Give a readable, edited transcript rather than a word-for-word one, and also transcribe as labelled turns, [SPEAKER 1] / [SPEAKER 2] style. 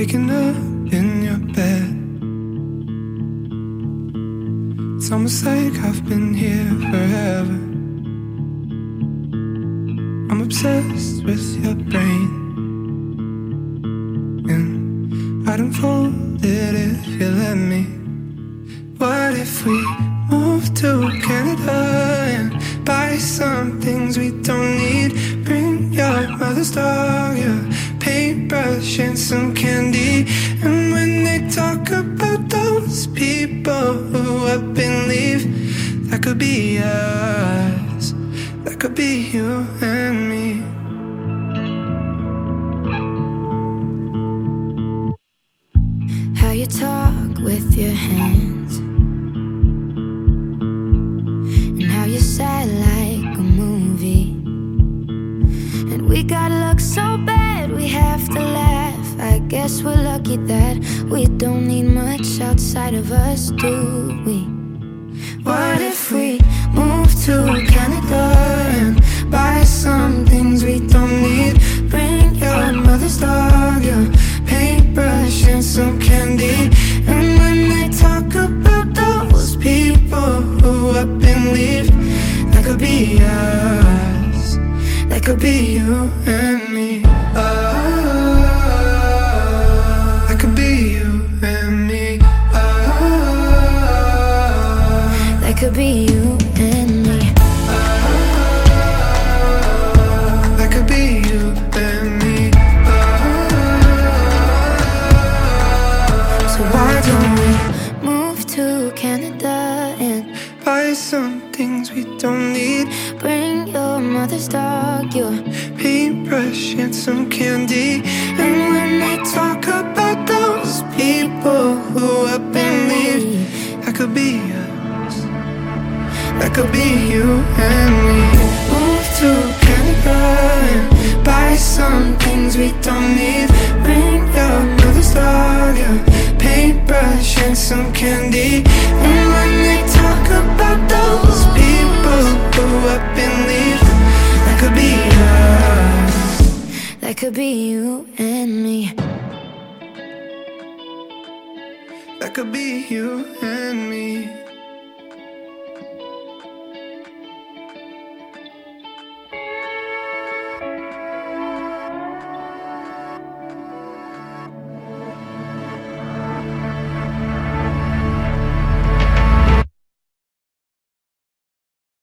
[SPEAKER 1] waking up in your bed. It's almost like I've been here forever. I'm obsessed with your brain, and I'd unfold it if you let me. What if we move to Canada and buy some things we don't need? Bring your mother's dog, your paintbrush and some candy. And when they talk about those people who up and leave, that could be us, that could be you and me.
[SPEAKER 2] How you talk with your hands, and how you sad like a movie. And we got luck so bad we have to laugh. I guess we're lucky that we don't need much outside of us, do we? What if we move to Canada and buy some things we don't need? Bring your mother's dog, your paintbrush and some candy. And when they talk about those people who up and leave, that could be us, that could be you and me. That could be you and me. That could be you and me. That could be you and me. So why don't we move to Canada and
[SPEAKER 1] Buy some things we don't need.
[SPEAKER 2] bring your mother's dog, your
[SPEAKER 1] Paintbrush and some candy. And when they talk about those people who up and leave, that could be us, that could be you and me. Move to Canada and buy some things we don't need. Bring your mother's dog, your paintbrush and some candy. And when they talk about those people who up and leave, that could be us,
[SPEAKER 2] that could be you and me.
[SPEAKER 1] that could be you and me.